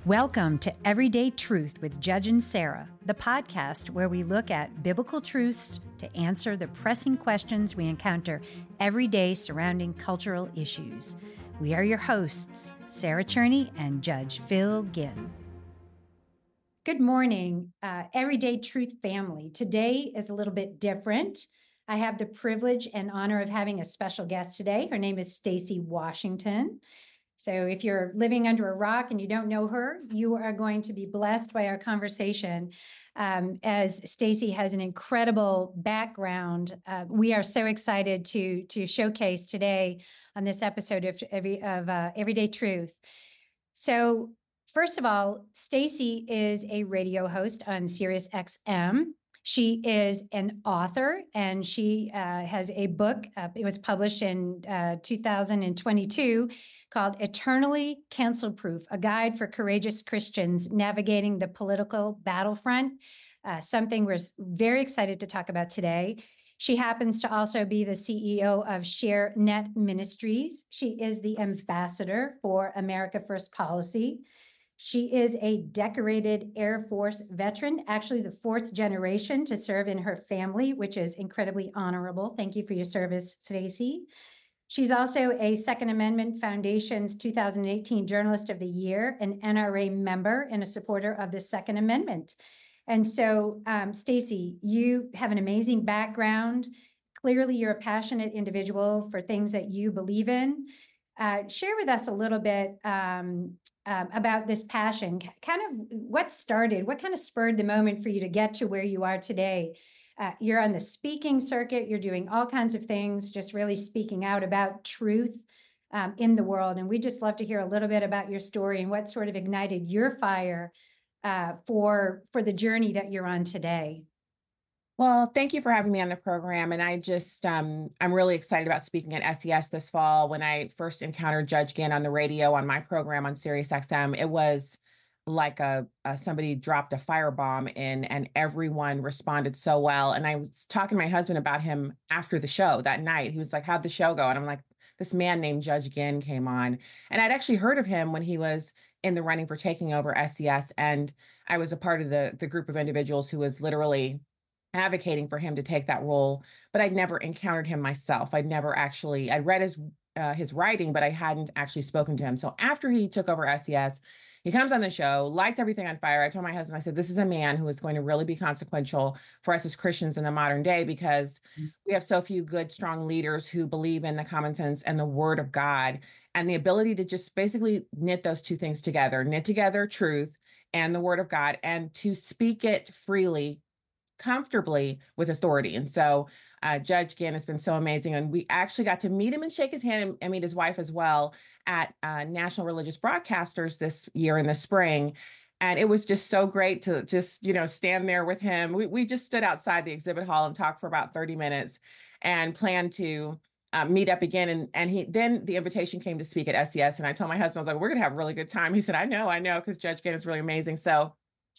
Welcome to Everyday Truth with Judge and Sarah, the podcast where we look at biblical truths to answer the pressing questions we encounter every day surrounding cultural issues. We are your hosts, Sarah Cherney and Judge Phil Ginn. Good morning, Everyday Truth family. Today is a little bit different. I have the privilege and honor of having a special guest today. Her name is Stacy Washington. So if you're living under a rock and you don't know her, you are going to be blessed by our conversation. As Stacy has an incredible background, we are so excited to showcase today on this episode of Everyday Truth. So first of all, Stacy is a radio host on Sirius XM. She is an author, and she has a book. It was published in 2022 called Eternally Cancel Proof, A Guide for Courageous Christians Navigating the Political Battlefront, something we're very excited to talk about today. She happens to also be the CEO of ShareNet Ministries. She is the ambassador for America First Policy. She is a decorated Air Force veteran, actually the fourth generation to serve in her family, which is incredibly honorable. Thank you for your service, Stacy. She's also a Second Amendment Foundation's 2018 Journalist of the Year, an NRA member, and a supporter of the Second Amendment. And so, Stacy, you have an amazing background. Clearly, you're a passionate individual for things that you believe in. Share with us a little bit about this passion, kind of what kind of spurred the moment for you to get to where you are today. You're on the speaking circuit, you're doing all kinds of things, just really speaking out about truth in the world. And we'd just love to hear a little bit about your story and what sort of ignited your fire for the journey that you're on today. Well, thank you for having me on the program. And I just, I'm really excited about speaking at SES this fall. When I first encountered Judge Ginn on the radio on my program on Sirius XM, it was like somebody dropped a firebomb in, and everyone responded so well. And I was talking to my husband about him after the show that night. He was like, "How'd the show go?" And I'm like, "This man named Judge Ginn came on." And I'd actually heard of him when he was in the running for taking over SES. And I was a part of the group of individuals who was literally advocating for him to take that role, but I'd never encountered him myself. I'd read his writing, but I hadn't actually spoken to him. So after he took over SES, he comes on the show, lights everything on fire. I told my husband, I said, "This is a man who is going to really be consequential for us as Christians in the modern day, because we have so few good, strong leaders who believe in the common sense and the word of God, and the ability to just basically knit those two things together, knit together truth and the word of God, and to speak it freely, comfortably, with authority." And so Judge Ginn has been so amazing. And we actually got to meet him and shake his hand and meet his wife as well at National Religious Broadcasters this year in the spring. And it was just so great to just, stand there with him. We just stood outside the exhibit hall and talked for about 30 minutes and planned to meet up again. And then the invitation came to speak at SES. And I told my husband, I was like, "We're going to have a really good time." He said, I know, because Judge Ginn is really amazing. So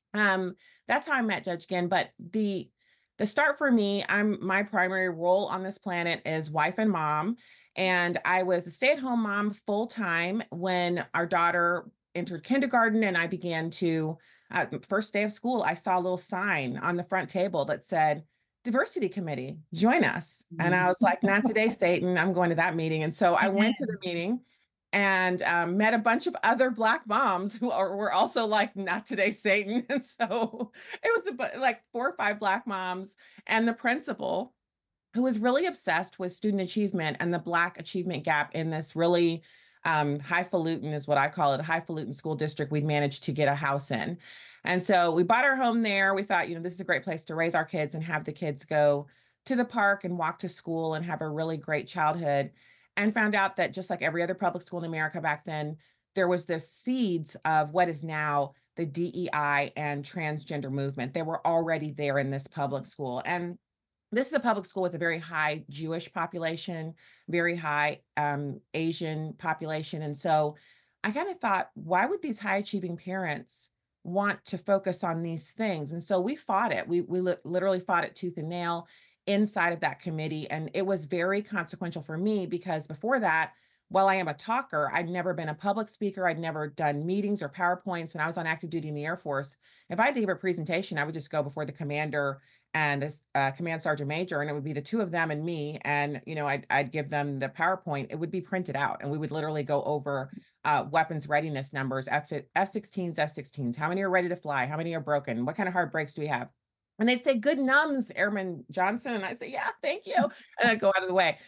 that's how I met Judge Ginn. But the start for me, my primary role on this planet is wife and mom. And I was a stay-at-home mom full time when our daughter entered kindergarten, and I began to, first day of school, I saw a little sign on the front table that said, "Diversity Committee, join us." And I was like, "Not today, Satan. I'm going to that meeting." And so I went to the meeting and met a bunch of other Black moms who were also like, "Not today, Satan." And so it was like 4 or 5 Black moms and the principal, who was really obsessed with student achievement and the Black achievement gap in this really highfalutin, is what I call it, a highfalutin school district we'd managed to get a house in. And so we bought our home there. We thought, this is a great place to raise our kids and have the kids go to the park and walk to school and have a really great childhood. And found out that just like every other public school in America back then, there was the seeds of what is now the DEI and transgender movement. They were already there in this public school. And this is a public school with a very high Jewish population, very high Asian population. And so I kind of thought, why would these high achieving parents want to focus on these things? And so we fought it. We literally fought it tooth and nail inside of that committee. And it was very consequential for me, because before that, while I am a talker, I'd never been a public speaker. I'd never done meetings or PowerPoints. When I was on active duty in the Air Force, if I had to give a presentation, I would just go before the commander and this command sergeant major, and it would be the two of them and me. And, I'd give them the PowerPoint. It would be printed out, and we would literally go over weapons readiness numbers, F-16s, F-16s. How many are ready to fly? How many are broken? What kind of hard brakes do we have? And they'd say, "Good nums, Airman Johnson." And I say, "Yeah, thank you." And I'd go out of the way.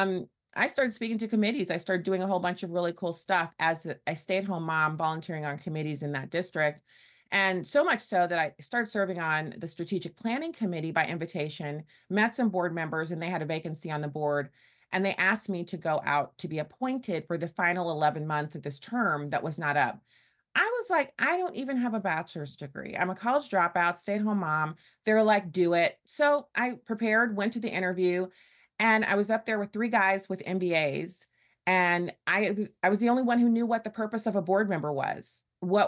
I started speaking to committees. I started doing a whole bunch of really cool stuff as a stay-at-home mom, volunteering on committees in that district. And so much so that I started serving on the strategic planning committee by invitation, met some board members, and they had a vacancy on the board. And they asked me to go out to be appointed for the final 11 months of this term that was not up. I was like, I don't even have a bachelor's degree. I'm a college dropout, stay-at-home mom. They're like, do it. So I prepared, went to the interview, and I was up there with three guys with MBAs. And I was the only one who knew what the purpose of a board member was.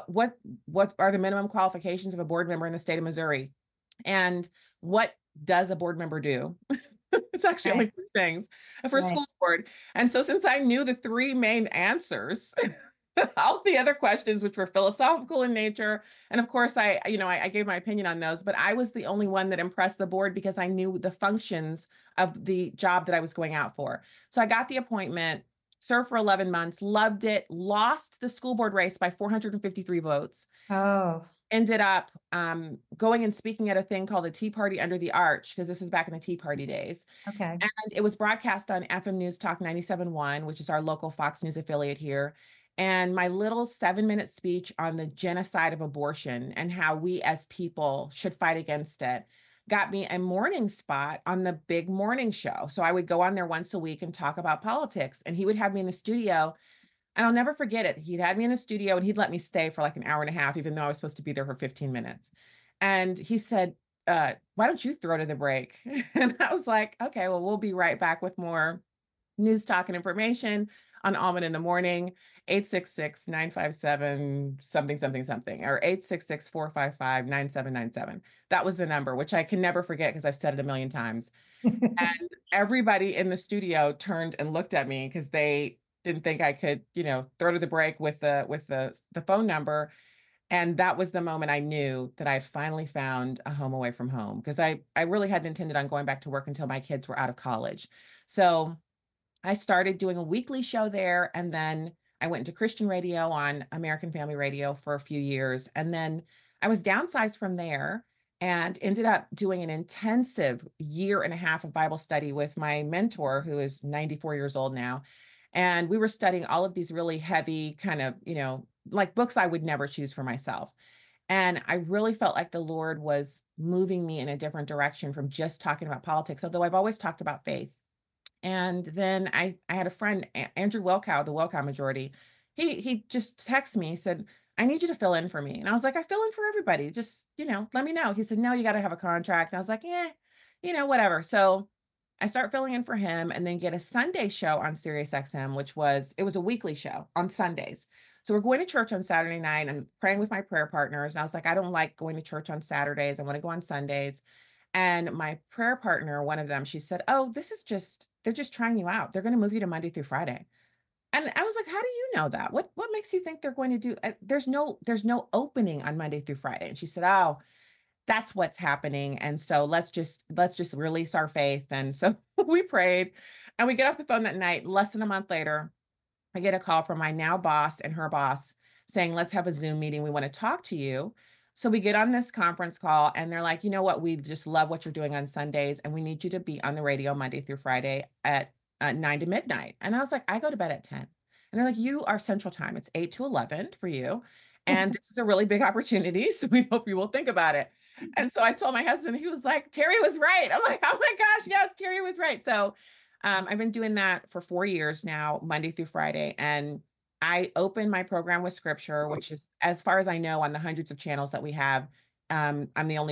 What are the minimum qualifications of a board member in the state of Missouri? And what does a board member do? It's actually only three things for a school board. And so since I knew the three main answers, all the other questions, which were philosophical in nature, and of course, I gave my opinion on those, but I was the only one that impressed the board because I knew the functions of the job that I was going out for. So I got the appointment, served for 11 months, loved it, lost the school board race by 453 votes. Oh, Ended up going and speaking at a thing called the Tea Party Under the Arch, because this is back in the Tea Party days. okay. And it was broadcast on FM News Talk 97.1, which is our local Fox News affiliate here. And my little 7-minute speech on the genocide of abortion and how we as people should fight against it got me a morning spot on the big morning show. So I would go on there once a week and talk about politics. And he would have me in the studio. And I'll never forget it. He'd had me in the studio and he'd let me stay for like an hour and a half, even though I was supposed to be there for 15 minutes. And he said, why don't you throw to the break? And I was like, okay, well, we'll be right back with more news, talk, and information on Almond in the Morning, 866-957 something, something, something, or 866-455-9797. That was the number, which I can never forget because I've said it a million times. And everybody in the studio turned and looked at me because they didn't think I could, throw to the break with the phone number. And that was the moment I knew that I had finally found a home away from home, because I really hadn't intended on going back to work until my kids were out of college. So I started doing a weekly show there, and then I went into Christian radio on American Family Radio for a few years. And then I was downsized from there and ended up doing an intensive year and a half of Bible study with my mentor, who is 94 years old now. And we were studying all of these really heavy kind of, like books I would never choose for myself. And I really felt like the Lord was moving me in a different direction from just talking about politics, although I've always talked about faith. And then I had a friend, Andrew Welkow, the Welkow majority. He just texted me, he said, "I need you to fill in for me." And I was like, "I fill in for everybody. Just, let me know." He said, "No, you got to have a contract." And I was like, whatever. So I start filling in for him, and then get a Sunday show on Sirius XM, it was a weekly show on Sundays. So we're going to church on Saturday night. I'm praying with my prayer partners. And I was like, I don't like going to church on Saturdays. I want to go on Sundays. And my prayer partner, one of them, she said, "Oh, they're just trying you out. They're going to move you to Monday through Friday." And I was like, "How do you know that? What makes you think they're going to do, there's no opening on Monday through Friday." And she said, "Oh, that's what's happening. And so let's just release our faith." And so we prayed, and we get off the phone that night. Less than a month later, I get a call from my now boss and her boss saying, "Let's have a Zoom meeting. We want to talk to you." So we get on this conference call, and they're like, "You know what? We just love what you're doing on Sundays, and we need you to be on the radio Monday through Friday at 9 to midnight." And I was like, "I go to bed at 10." And they're like, "You are Central Time. It's 8 to 11 for you. And this is a really big opportunity. So we hope you will think about it." And so I told my husband, he was like, "Terry was right." I'm like, "Oh my gosh, yes, Terry was right." So I've been doing that for 4 years now, Monday through Friday. And I open my program with scripture, which is, as far as I know, on the hundreds of channels that we have, I'm the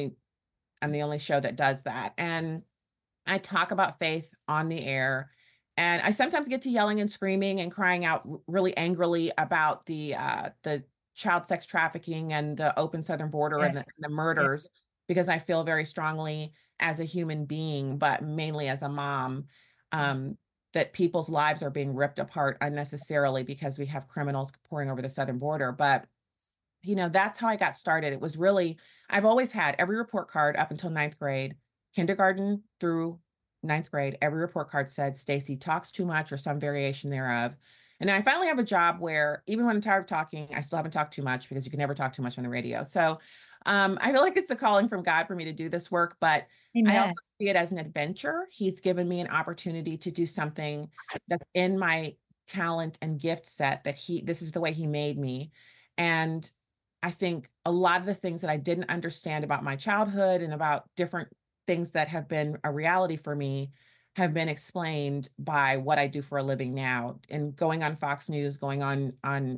only show that does that. And I talk about faith on the air. And I sometimes get to yelling and screaming and crying out really angrily about the child sex trafficking and the open southern border, and Yes. the murders, because I feel very strongly as a human being, but mainly as a mom. Um, that people's lives are being ripped apart unnecessarily because we have criminals pouring over the southern border. But that's how I got started. It was really, I've always had every report card up until ninth grade, kindergarten through ninth grade. Every report card said Stacy talks too much or some variation thereof. And I finally have a job where even when I'm tired of talking, I still haven't talked too much, because you can never talk too much on the radio. So I feel like it's a calling from God for me to do this work, but I Amen. also see it as an adventure. He's given me an opportunity to do something that's in my talent and gift set, that this is the way he made me. And I think a lot of the things that I didn't understand about my childhood and about different things that have been a reality for me have been explained by what I do for a living now, and going on Fox News, going on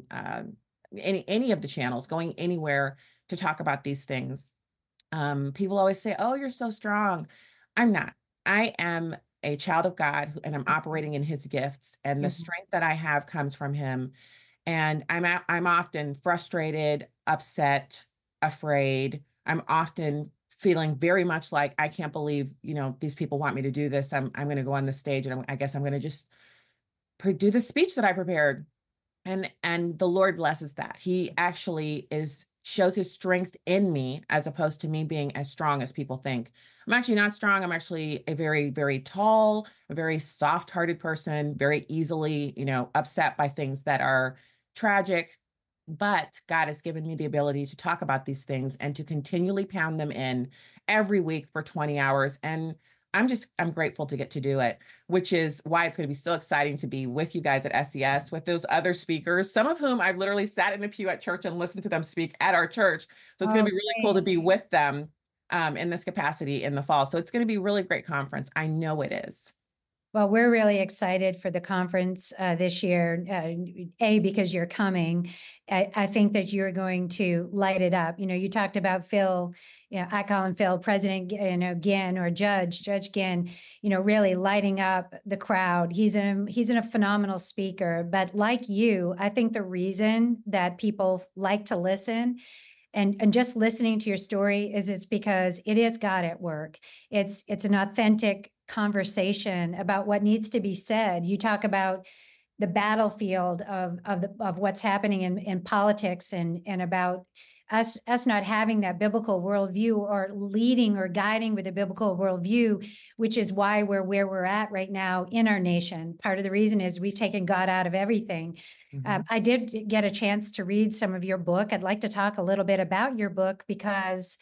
any of the channels, going anywhere to talk about these things. People always say, "Oh, you're so strong." I'm not. I am a child of God, and I'm operating in his gifts, and the Mhm. strength that I have comes from him. And I'm often frustrated, upset, afraid. I'm often feeling very much like, I can't believe, these people want me to do this. I'm going to go on the stage, and I guess I'm going to just do the speech that I prepared. And the Lord blesses that. He actually shows his strength in me, as opposed to me being as strong as people think. I'm actually not strong. I'm actually a very, very tall, a very soft-hearted person, very easily, upset by things that are tragic. But God has given me the ability to talk about these things and to continually pound them in every week for 20 hours. And I'm grateful to get to do it, which is why it's going to be so exciting to be with you guys at SES, with those other speakers, some of whom I've literally sat in the pew at church and listened to them speak at our church. So it's going to be really cool to be with them in this capacity in the fall. So it's going to be a really great conference. I know it is. Well, we're really excited for the conference this year. Because you're coming. I think that you're going to light it up. You talked about Phil. I call him Phil, President, Ginn, or Judge Ginn. Really lighting up the crowd. He's a phenomenal speaker. But like you, I think the reason that people like to listen and just listening to your story it's because it is God at work. It's an authentic conversation about what needs to be said. You talk about the battlefield of what's happening in politics, and about us not having that biblical worldview, or leading or guiding with a biblical worldview, which is why we're where we're at right now in our nation. Part of the reason is we've taken God out of everything. I did get a chance to read some of your book. I'd like to talk a little bit about your book, because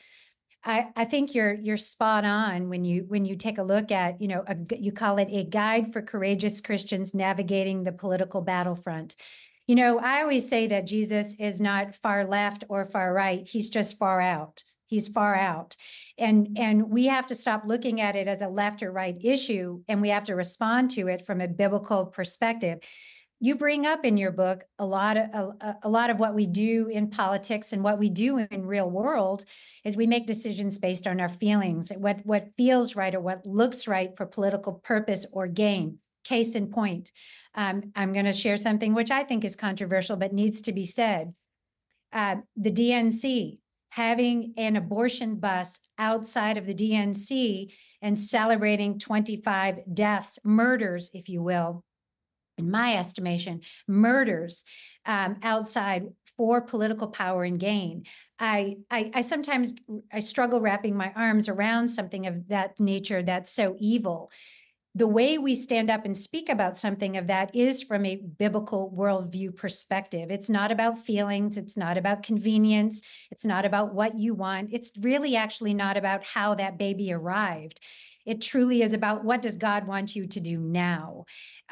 I think you're spot on when you take a look at, you call it a guide for courageous Christians navigating the political battlefront. I always say that Jesus is not far left or far right. He's just far out. He's far out. And we have to stop looking at it as a left or right issue, and we have to respond to it from a biblical perspective. You bring up in your book a lot of what we do in politics and what we do in real world is we make decisions based on our feelings, what feels right or what looks right for political purpose or gain. Case in point, I'm going to share something which I think is controversial but needs to be said. The DNC having an abortion bus outside of the DNC and celebrating 25 deaths, murders, if you will, in my estimation, murders outside for political power and gain. I sometimes struggle wrapping my arms around something of that nature that's so evil. The way we stand up and speak about something of that is from a biblical worldview perspective. It's not about feelings. It's not about convenience. It's not about what you want. It's really actually not about how that baby arrived. It truly is about, what does God want you to do now?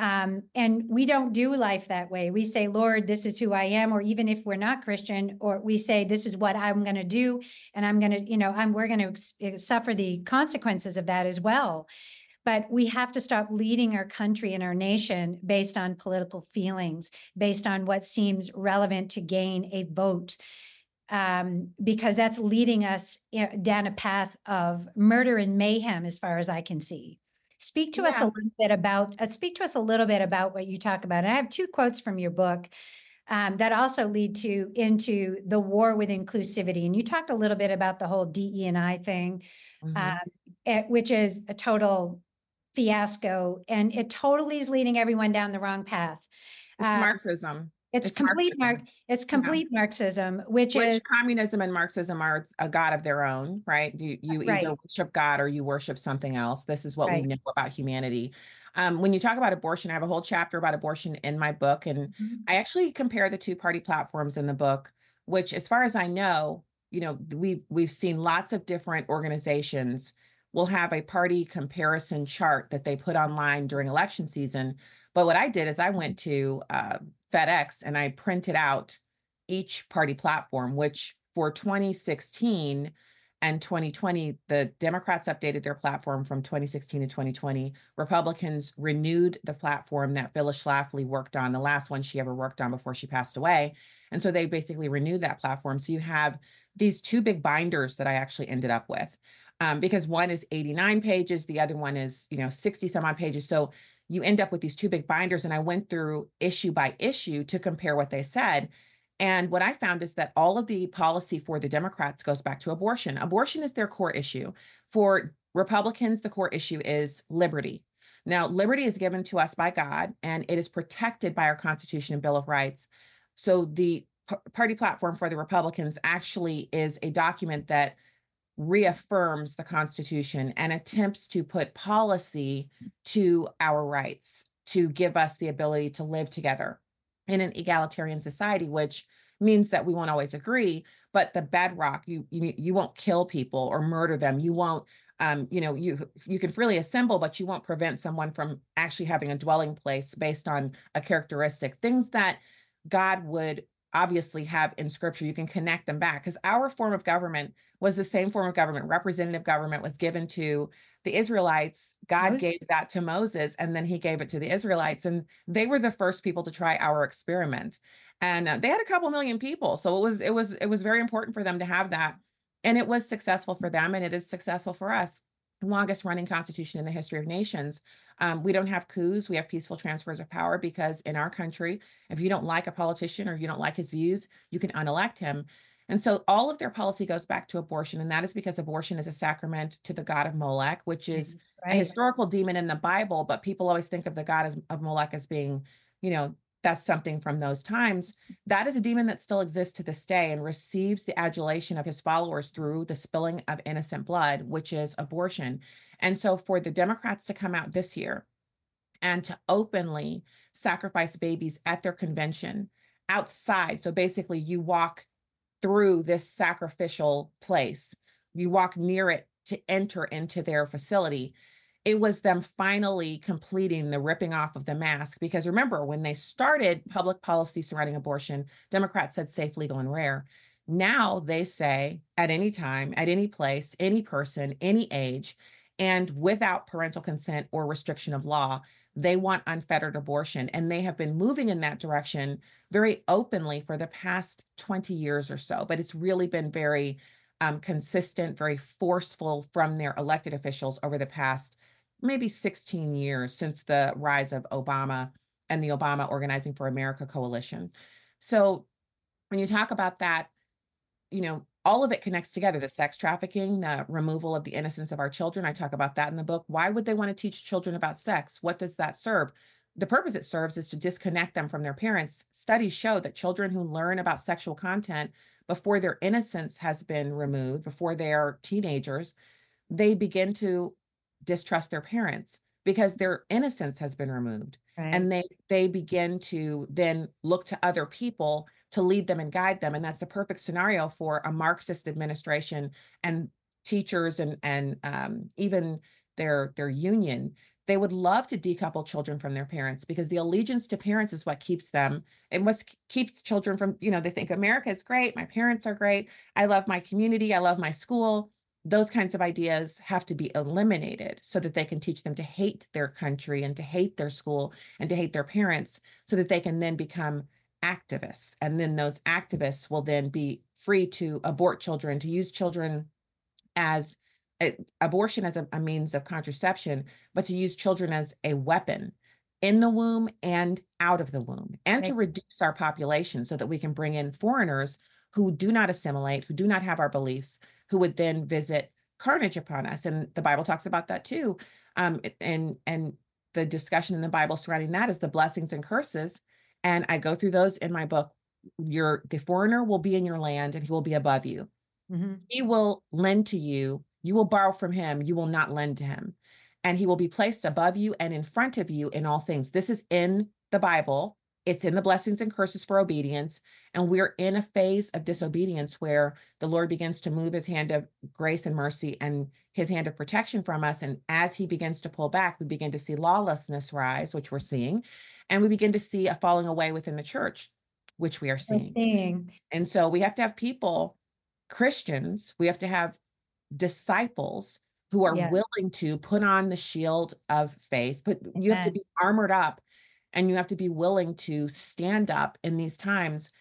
And we don't do life that way. We say, Lord, this is who I am. Or even if we're not Christian, or we say, this is what I'm going to do. And I'm going to, we're going to suffer the consequences of that as well. But we have to stop leading our country and our nation based on political feelings, based on what seems relevant to gain a vote, because that's leading us down a path of murder and mayhem, as far as I can see. Speak to us a little bit about what you talk about. And I have two quotes from your book that also lead into the war with inclusivity. And you talked a little bit about the whole DE&I thing, which is a total fiasco, and it totally is leading everyone down the wrong path. It's Marxism. It's complete Marxism. it's Yeah. complete Marxism, which is communism and Marxism are a god of their own, right? You either right, worship God or you worship something else. This is what we right. know about humanity. When you talk about abortion, I have a whole chapter about abortion in my book, and Mhm. I actually compare the two party platforms in the book, which, as far as I know, we've seen lots of different organizations will have a party comparison chart that they put online during election season. But what I did is I went to FedEx and I printed out each party platform, which for 2016 and 2020, the Democrats updated their platform from 2016 to 2020. Republicans renewed the platform that Phyllis Schlafly worked on, the last one she ever worked on before she passed away. And so they basically renewed that platform. So you have these two big binders that I actually ended up with, because one is 89 pages, the other one is 60 some odd pages. So you end up with these two big binders, and I went through issue by issue to compare what they said. And what I found is that all of the policy for the Democrats goes back to abortion. Abortion is their core issue. For Republicans, the core issue is liberty. Now, liberty is given to us by God, and it is protected by our Constitution and Bill of Rights. So the party platform for the Republicans actually is a document that reaffirms the Constitution and attempts to put policy to our rights, to give us the ability to live together in an egalitarian society, which means that we won't always agree, but the bedrock, you won't kill people or murder them. You won't, you can freely assemble, but you won't prevent someone from actually having a dwelling place based on a characteristic. Things that God would obviously have in scripture. You can connect them back, because our form of government was the same form of government. Representative government was given to the Israelites. God gave that to Moses, and then he gave it to the Israelites. And they were the first people to try our experiment. And they had a couple million people. So it was very important for them to have that. And it was successful for them, and it is successful for us. Longest running constitution in the history of nations. We don't have coups. We have peaceful transfers of power, because in our country, if you don't like a politician or you don't like his views, you can unelect him. And so all of their policy goes back to abortion. And that is because abortion is a sacrament to the god of Molech, which is a historical demon in the Bible. But people always think of the god of Molech as being, that's something from those times. That is a demon that still exists to this day and receives the adulation of his followers through the spilling of innocent blood, which is abortion. And so for the Democrats to come out this year and to openly sacrifice babies at their convention outside, so basically you walk through this sacrificial place, you walk near it to enter into their facility. It was them finally completing the ripping off of the mask. Because remember, when they started public policy surrounding abortion, Democrats said safe, legal, and rare. Now they say at any time, at any place, any person, any age, and without parental consent or restriction of law, they want unfettered abortion. And they have been moving in that direction very openly for the past 20 years or so. But it's really been very consistent, very forceful from their elected officials over the past maybe 16 years, since the rise of Obama and the Obama Organizing for America coalition. So when you talk about that, all of it connects together. The sex trafficking, the removal of the innocence of our children. I talk about that in the book. Why would they want to teach children about sex? What does that serve? The purpose it serves is to disconnect them from their parents. Studies show that children who learn about sexual content before their innocence has been removed, before they're teenagers, they begin to distrust their parents because their innocence has been removed. Right. And they begin to then look to other people to lead them and guide them. And that's a perfect scenario for a Marxist administration and teachers and even their union. They would love to decouple children from their parents, because the allegiance to parents is what keeps them. It keeps children from, they think America is great. My parents are great. I love my community. I love my school. Those kinds of ideas have to be eliminated so that they can teach them to hate their country and to hate their school and to hate their parents, so that they can then become activists. And then those activists will then be free to abort children, to use children as abortion as a means of contraception, but to use children as a weapon in the womb and out of the womb, and to reduce our population so that we can bring in foreigners who do not assimilate, who do not have our beliefs, who would then visit carnage upon us. And the Bible talks about that too. And the discussion in the Bible surrounding that is the blessings and curses. And I go through those in my book. The foreigner will be in your land and he will be above you. Mm-hmm. He will lend to you. You will borrow from him. You will not lend to him. And he will be placed above you and in front of you in all things. This is in the Bible. It's in the blessings and curses for obedience. And we're in a phase of disobedience where the Lord begins to move his hand of grace and mercy and his hand of protection from us. And as he begins to pull back, we begin to see lawlessness rise, which we're seeing. And we begin to see a falling away within the church, which we are seeing. And so we have to have people, Christians, we have to have disciples who are willing to put on the shield of faith, but you have to be armored up and you have to be willing to stand up in these times.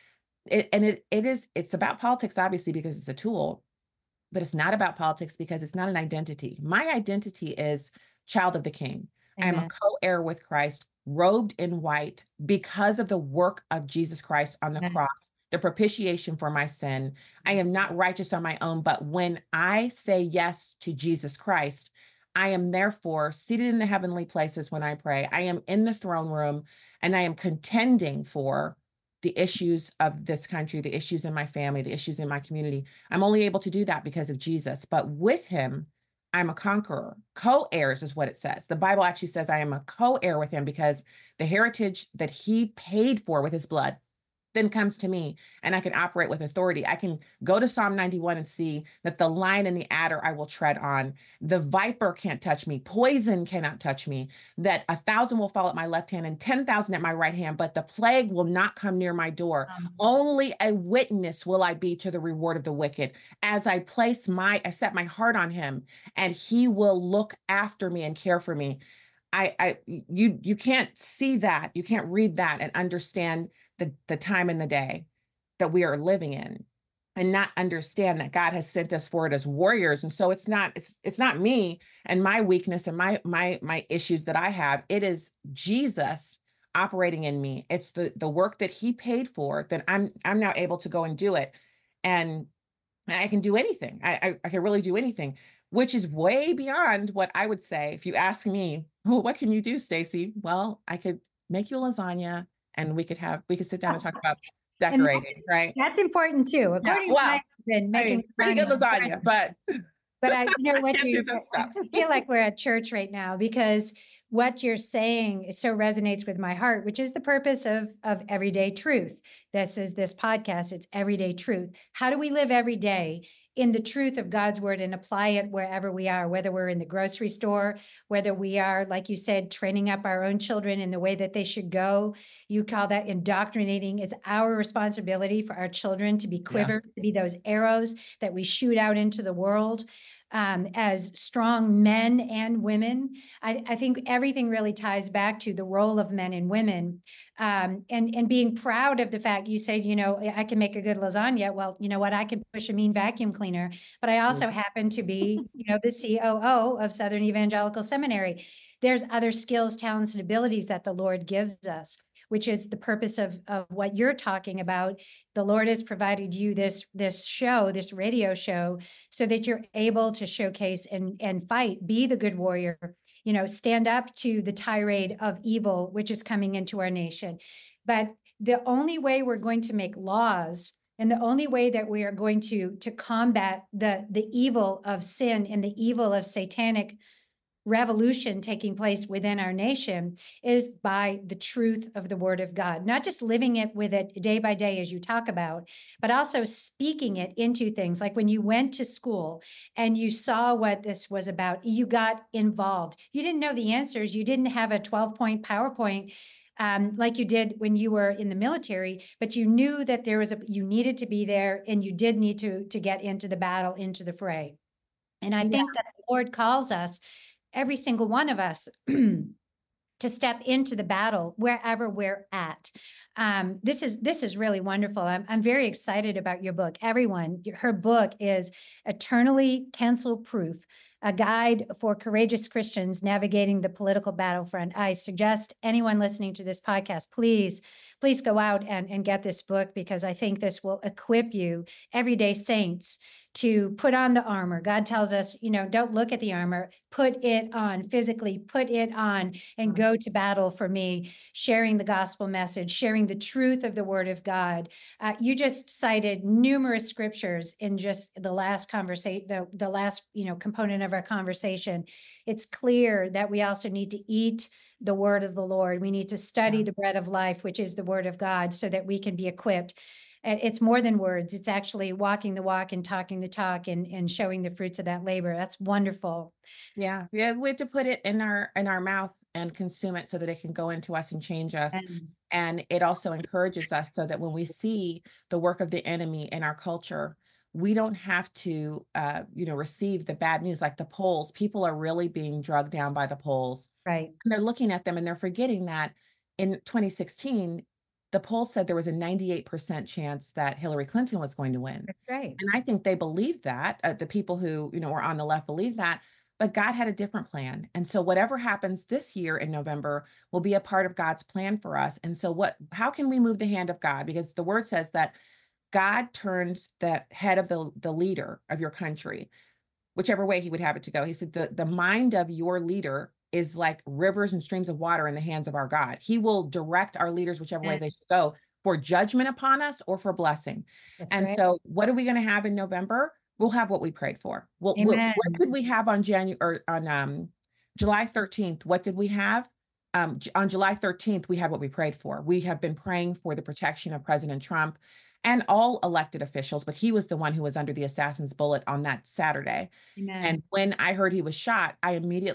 It's about politics, obviously, because it's a tool, but it's not about politics because it's not an identity. My identity is child of the King. Amen. I am a co-heir with Christ, robed in white because of the work of Jesus Christ on the cross, the propitiation for my sin. I am not righteous on my own, but when I say yes to Jesus Christ, I am therefore seated in the heavenly places when I pray. I am in the throne room and I am contending for the issues of this country, the issues in my family, the issues in my community. I'm only able to do that because of Jesus, but with him, I'm a conqueror. Co-heirs is what it says. The Bible actually says I am a co-heir with him because the heritage that he paid for with his blood then comes to me and I can operate with authority. I can go to Psalm 91 and see that the lion and the adder I will tread on. The viper can't touch me. Poison cannot touch me. That 1,000 will fall at my left hand and 10,000 at my right hand, but the plague will not come near my door. Only a witness will I be to the reward of the wicked. As I set my heart on him and he will look after me and care for me. You can't see that. You can't read that and understand the time in the day that we are living in and not understand that God has sent us forward as warriors. And so it's not me and my weakness and my issues that I have. It is Jesus operating in me. It's the work that he paid for that I'm now able to go and do it. And I can do anything. I can really do anything, which is way beyond what I would say. If you ask me, well, what can you do, Stacey? Well, I could make you a lasagna and we could sit down and talk about decorating, right? That's important too. According to my husband, making pretty good lasagna, but I what I feel like we're at church right now because what you're saying so resonates with my heart, which is the purpose of Everyday Truth. This podcast. It's everyday truth. How do we live every day in the truth of God's word and apply it wherever we are, whether we're in the grocery store, whether we are, like you said, training up our own children in the way that they should go. You call that indoctrinating. It's our responsibility for our children to be quivers, to be those arrows that we shoot out into the world. As strong men and women. I think everything really ties back to the role of men and women, and being proud of the fact you said, I can make a good lasagna. Well, you know what? I can push a mean vacuum cleaner, but I also happen to be, the COO of Southern Evangelical Seminary. There's other skills, talents, and abilities that the Lord gives us, which is the purpose of what you're talking about. The Lord has provided you this radio show, so that you're able to showcase and fight, be the good warrior, stand up to the tirade of evil, which is coming into our nation. But the only way we're going to make laws and the only way that we are going to combat the evil of sin and the evil of satanic revolution taking place within our nation is by the truth of the word of God, not just living it with it day by day, as you talk about, but also speaking it into things. Like when you went to school and you saw what this was about, you got involved. You didn't know the answers. You didn't have a 12-point PowerPoint like you did when you were in the military, but you knew that you needed to be there and you did need to get into the battle, into the fray. And I think that the Lord calls us, every single one of us, to step into the battle wherever we're at. This is really wonderful. I'm very excited about your book. Everyone, her book is Eternally Cancel Proof, a guide for courageous Christians navigating the political battlefront. I suggest anyone listening to this podcast, please go out and get this book, because I think this will equip you, everyday saints, to put on the armor. God tells us, don't look at the armor, put it on physically, put it on and go to battle for me, sharing the gospel message, sharing the truth of the word of God. You just cited numerous scriptures in just the last conversation, the last, component of our conversation. It's clear that we also need to eat the word of the Lord. We need to study the bread of life, which is the word of God, so that we can be equipped. And it's more than words. It's actually walking the walk and talking the talk and showing the fruits of that labor. That's wonderful. Yeah. Yeah. We have to put it in our mouth and consume it so that it can go into us and change us. And it also encourages us so that when we see the work of the enemy in our culture, we don't have to, receive the bad news like the polls. People are really being drugged down by the polls. Right. And they're looking at them and they're forgetting that in 2016, the polls said there was a 98% chance that Hillary Clinton was going to win. That's right. And I think they believed that. The people who, were on the left believed that, but God had a different plan. And so whatever happens this year in November will be a part of God's plan for us. And so how can we move the hand of God? Because the word says that God turns the head of the leader of your country, whichever way he would have it to go. He said, the mind of your leader is like rivers and streams of water in the hands of our God. He will direct our leaders whichever way they should go, for judgment upon us or for blessing. That's and right. So what are we going to have in November? We'll have what we prayed for. What did we have on July 13th? What did we have? On July 13th, we had what we prayed for. We have been praying for the protection of President Trump and all elected officials, but he was the one who was under the assassin's bullet on that Saturday. Amen. And when I heard he was shot, I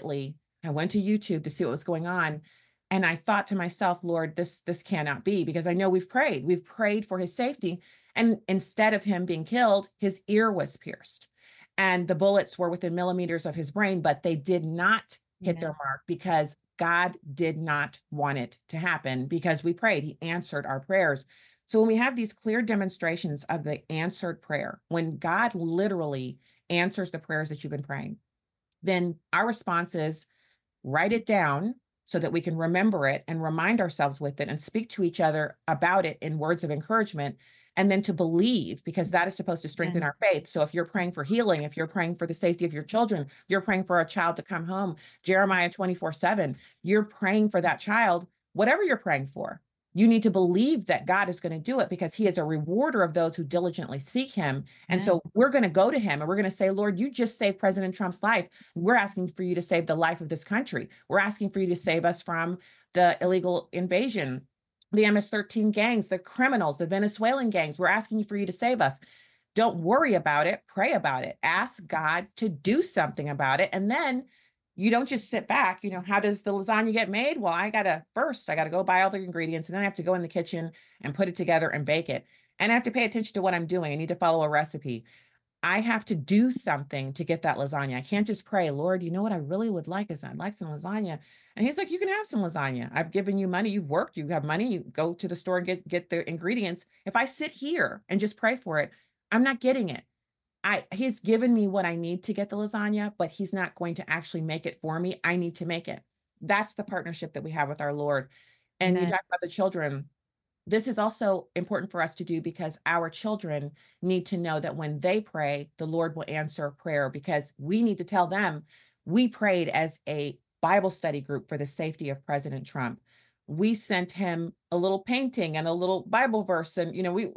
went to YouTube to see what was going on. And I thought to myself, Lord, this cannot be, because I know we've prayed for his safety. And instead of him being killed, his ear was pierced and the bullets were within millimeters of his brain, but they did not hit their mark because God did not want it to happen, because we prayed. He answered our prayers. So when we have these clear demonstrations of the answered prayer, when God literally answers the prayers that you've been praying, then our response is write it down so that we can remember it and remind ourselves with it and speak to each other about it in words of encouragement, and then to believe, because that is supposed to strengthen our faith. So if you're praying for healing, if you're praying for the safety of your children, you're praying for a child to come home, Jeremiah 24/7, you're praying for that child, whatever you're praying for, you need to believe that God is going to do it, because he is a rewarder of those who diligently seek him. And so we're going to go to him and we're going to say, Lord, you just saved President Trump's life. We're asking for you to save the life of this country. We're asking for you to save us from the illegal invasion, the MS-13 gangs, the criminals, the Venezuelan gangs. We're asking for you to save us. Don't worry about it. Pray about it. Ask God to do something about it. And then you don't just sit back. How does the lasagna get made? Well, I got to go buy all the ingredients, and then I have to go in the kitchen and put it together and bake it. And I have to pay attention to what I'm doing. I need to follow a recipe. I have to do something to get that lasagna. I can't just pray, Lord, what I really would like is I'd like some lasagna. And he's like, you can have some lasagna. I've given you money. You've worked, you have money. You go to the store and get the ingredients. If I sit here and just pray for it, I'm not getting it. He's given me what I need to get the lasagna, but he's not going to actually make it for me. I need to make it. That's the partnership that we have with our Lord. And you talk about the children. This is also important for us to do, because our children need to know that when they pray, the Lord will answer prayer, because we need to tell them we prayed as a Bible study group for the safety of President Trump. We sent him a little painting and a little Bible verse. And, we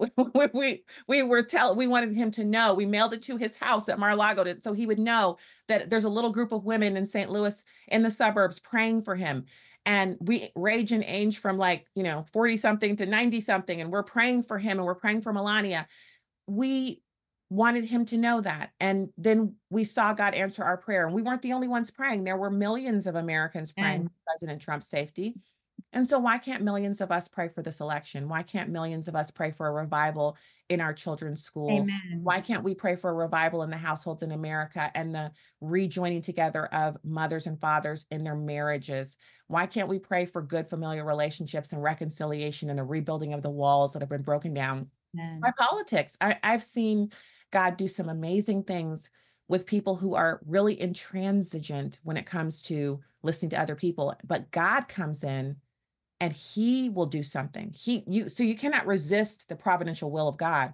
wanted him to know, we mailed it to his house at Mar-a-Lago so he would know that there's a little group of women in St. Louis in the suburbs praying for him. And we range in age from 40 something to 90 something. And we're praying for him and we're praying for Melania. We wanted him to know that. And then we saw God answer our prayer. And we weren't the only ones praying. There were millions of Americans praying for President Trump's safety. And so why can't millions of us pray for this election? Why can't millions of us pray for a revival in our children's schools? Amen. Why can't we pray for a revival in the households in America and the rejoining together of mothers and fathers in their marriages? Why can't we pray for good familial relationships and reconciliation and the rebuilding of the walls that have been broken down by politics? I've seen God do some amazing things with people who are really intransigent when it comes to listening to other people, but God comes in and he will do something. So you cannot resist the providential will of God.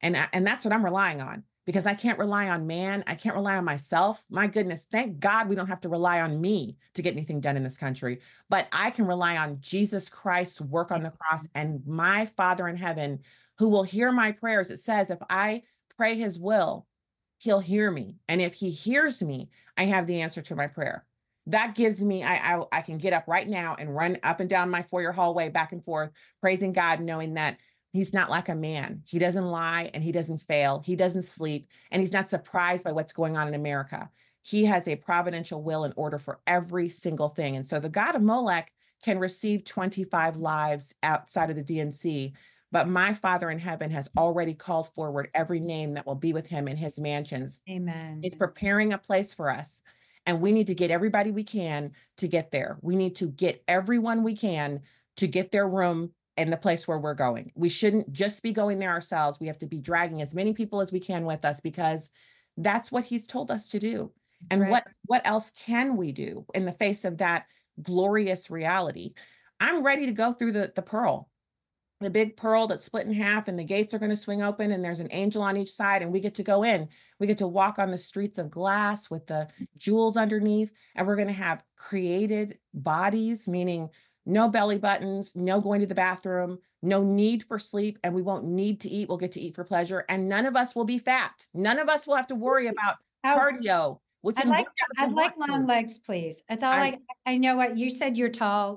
And that's what I'm relying on, because I can't rely on man. I can't rely on myself. My goodness, thank God we don't have to rely on me to get anything done in this country, but I can rely on Jesus Christ's work on the cross and my Father in heaven who will hear my prayers. It says, if I pray his will, he'll hear me. And if he hears me, I have the answer to my prayer. That gives me, I can get up right now and run up and down my foyer hallway back and forth, praising God, knowing that he's not like a man. He doesn't lie and he doesn't fail. He doesn't sleep, and he's not surprised by what's going on in America. He has a providential will and order for every single thing. And so the God of Molech can receive 25 lives outside of the DNC, but my Father in heaven has already called forward every name that will be with him in his mansions. Amen. He's preparing a place for us. And we need to get everybody we can to get there. We need to get everyone we can to get their room in the place where we're going. We shouldn't just be going there ourselves. We have to be dragging as many people as we can with us, because that's what he's told us to do. And right. what else can we do in the face of that glorious reality? I'm ready to go through the pearl, the big pearl that's split in half, and the gates are going to swing open, and there's an angel on each side, and we get to go in. We get to walk on the streets of glass with the jewels underneath, and we're going to have created bodies, meaning no belly buttons, no going to the bathroom, no need for sleep, and we won't need to eat. We'll get to eat for pleasure, and none of us will be fat. None of us will have to worry about cardio. I'd like long legs, please. That's all. I know what you said. You're tall.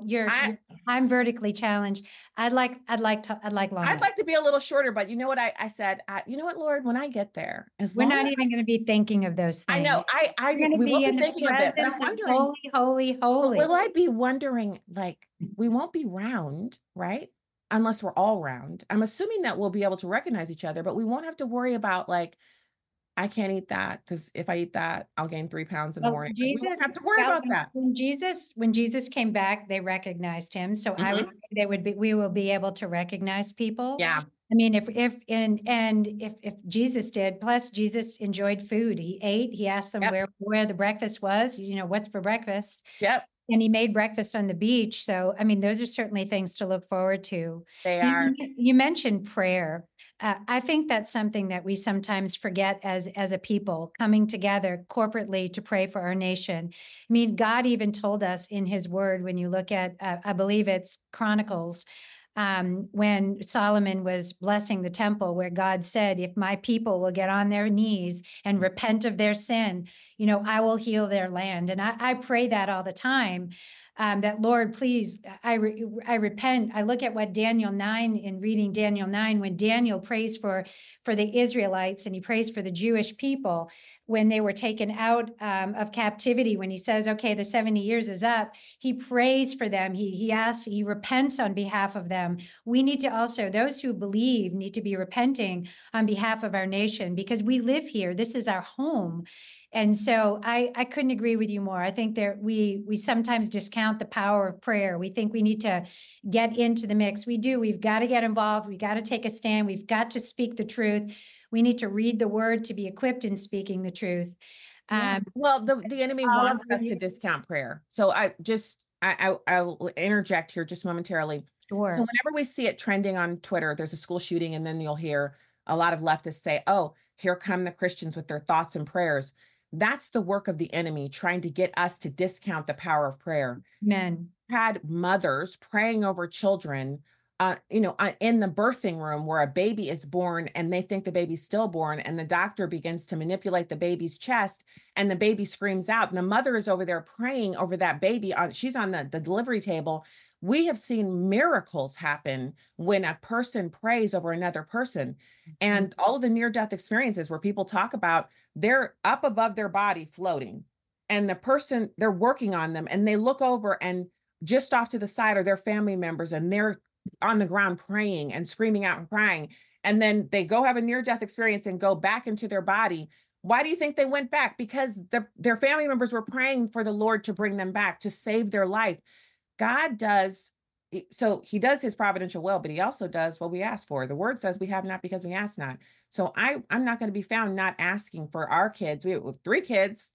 I'm vertically challenged. I'd like long. I'd legs. like to be a little shorter, but you know what I said? You know what, Lord, when I get there, we're not even going to be thinking of those things. I know. We won't be thinking of it. But I'm wondering, holy. Will I be wondering, like, we won't be round, right? Unless we're all round. I'm assuming that we'll be able to recognize each other, but we won't have to worry about, like, I can't eat that because if I eat that, I'll gain 3 pounds in the morning. Jesus, we don't have to worry about that. When Jesus came back, they recognized him. So I would say we will be able to recognize people. Yeah. I mean, if Jesus did, plus Jesus enjoyed food. He ate. He asked them where the breakfast was. What's for breakfast? Yep. And he made breakfast on the beach. So, I mean, those are certainly things to look forward to. They are. You mentioned prayer. I think that's something that we sometimes forget as a people, coming together corporately to pray for our nation. I mean, God even told us in his word, when you look at, I believe it's Chronicles, when Solomon was blessing the temple, where God said, if my people will get on their knees and repent of their sin, I will heal their land. And I pray that all the time. That Lord, please, I repent. I look at what Daniel 9, in reading Daniel 9, when Daniel prays for the Israelites, and he prays for the Jewish people when they were taken out of captivity. When he says, okay, the 70 years is up, he prays for them. He asks, he repents on behalf of them. We need to also, those who believe need to be repenting on behalf of our nation, because we live here. This is our home. And so I couldn't agree with you more. I think that we sometimes discount the power of prayer. We think we need to get into the mix. We do. We've got to get involved. We've got to take a stand. We've got to speak the truth. We need to read the word to be equipped in speaking the truth. Well, the enemy wants us to discount prayer. So I'll interject here just momentarily. Sure. So whenever we see it trending on Twitter, there's a school shooting, and then you'll hear a lot of leftists say, oh, here come the Christians with their thoughts and prayers. That's the work of the enemy, trying to get us to discount the power of prayer. Amen. Had mothers praying over children, in the birthing room where a baby is born and they think the baby's stillborn, and the doctor begins to manipulate the baby's chest and the baby screams out, and the mother is over there praying over that baby. She's on the delivery table. We have seen miracles happen when a person prays over another person. And all of the near-death experiences where people talk about, they're up above their body floating, and the person, they're working on them, and they look over, and just off to the side are their family members, and they're on the ground praying and screaming out and crying. And then they go have a near-death experience and go back into their body. Why do you think they went back? Because their family members were praying for the Lord to bring them back, to save their life. God does, so he does his providential will, but he also does what we ask for. The word says we have not because we ask not. So I'm not going to be found not asking for our kids. We have 3 kids,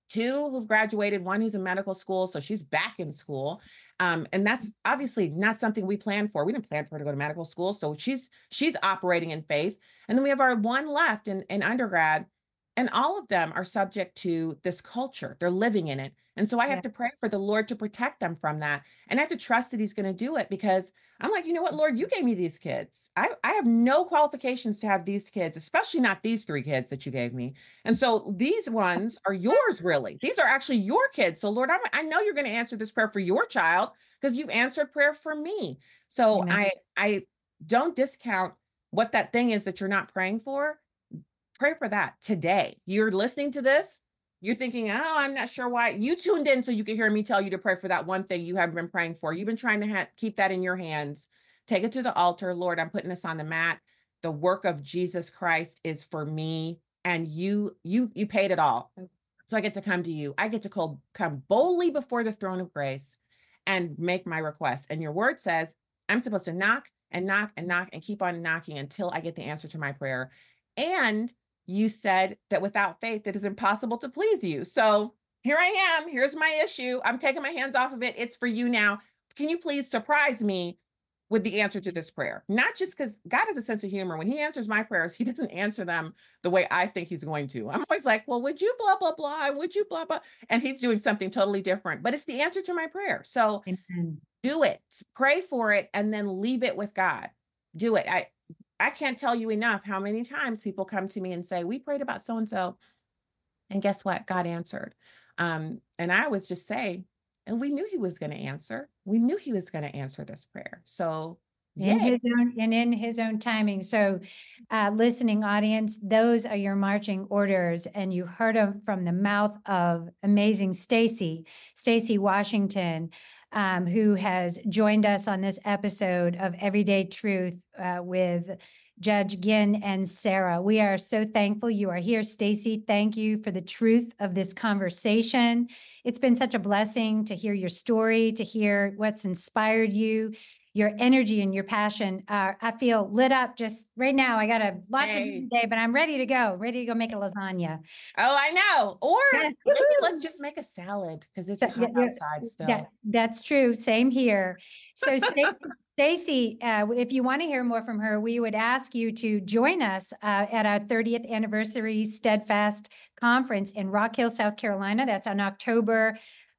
2 who've graduated, 1 who's in medical school, so she's back in school. And that's obviously not something we planned for. We didn't plan for her to go to medical school, so she's operating in faith. And then we have our 1 left in undergrad, and all of them are subject to this culture. They're living in it. And so I have to pray for the Lord to protect them from that. And I have to trust that he's going to do it, because I'm like, you know what, Lord, you gave me these kids. I have no qualifications to have these kids, especially not these 3 kids that you gave me. And so these ones are yours, really. These are actually your kids. So Lord, I know you're going to answer this prayer for your child, because you've answered prayer for me. So I don't discount what that thing is that you're not praying for. Pray for that today. You're listening to this. You're thinking, oh, I'm not sure why. You tuned in so you could hear me tell you to pray for that one thing you haven't been praying for. You've been trying to keep that in your hands. Take it to the altar. Lord, I'm putting this on the mat. The work of Jesus Christ is for me, and you paid it all. So I get to come to you. I get to come boldly before the throne of grace and make my request. And your word says I'm supposed to knock and knock and knock and keep on knocking until I get the answer to my prayer. And you said that without faith, it is impossible to please you. So here I am. Here's my issue. I'm taking my hands off of it. It's for you now. Can you please surprise me with the answer to this prayer? Not just because God has a sense of humor. When he answers my prayers, he doesn't answer them the way I think he's going to. I'm always like, well, would you blah, blah, blah? Would you blah, blah? And he's doing something totally different, but it's the answer to my prayer. So do it, pray for it, and then leave it with God. Do it. I can't tell you enough how many times people come to me and say, we prayed about so-and-so, and guess what? God answered. And I always just say, and we knew he was going to answer. We knew he was going to answer this prayer. So in his own timing. So listening audience, those are your marching orders. And you heard them from the mouth of amazing Stacy Washington, who has joined us on this episode of Everyday Truth with Judge Ginn and Sarah. We are so thankful you are here. Stacy, thank you for the truth of this conversation. It's been such a blessing to hear your story, to hear what's inspired you, your energy and your passion. I feel lit up just right now. I got a lot to do today, but I'm ready to go make a lasagna. Oh, I know. Or maybe let's just make a salad, because it's hot outside still. That's true. Same here. So Stacy, if you want to hear more from her, we would ask you to join us at our 30th anniversary Steadfast Conference in Rock Hill, South Carolina. That's on October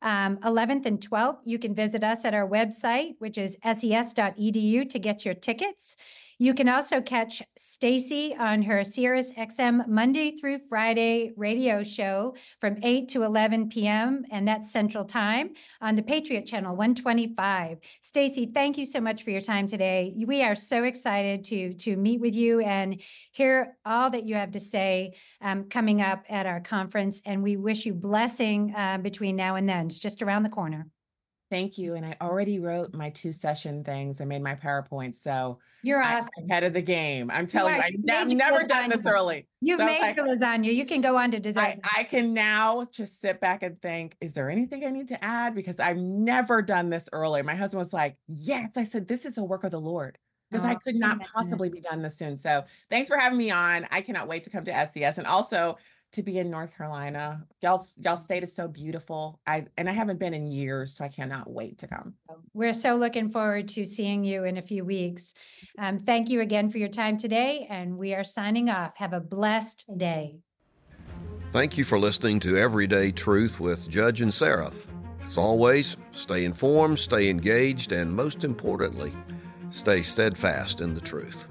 11th and 12th. You can visit us at our website, which is ses.edu, to get your tickets. You can also catch Stacy on her Sirius XM Monday through Friday radio show from 8 to 11 p.m. and that's Central Time on the Patriot Channel 125. Stacy, thank you so much for your time today. We are so excited to meet with you and hear all that you have to say coming up at our conference, and we wish you blessing between now and then. It's just around the corner. Thank you. And I already wrote my 2 session things. I made my PowerPoint. So you're awesome. I'm ahead of the game. I'm telling you, I've never done this early. You've made the lasagna. You can go on to dessert. I can now just sit back and think, is there anything I need to add? Because I've never done this early. My husband was like, yes. I said, this is a work of the Lord, because I could not possibly be done this soon. So thanks for having me on. I cannot wait to come to SES, and also to be in North Carolina. Y'all state is so beautiful. I haven't been in years, so I cannot wait to come. We're so looking forward to seeing you in a few weeks. Thank you again for your time today, and we are signing off. Have a blessed day. Thank you for listening to Everyday Truth with Judge and Sarah. As always, stay informed, stay engaged, and most importantly, stay steadfast in the truth.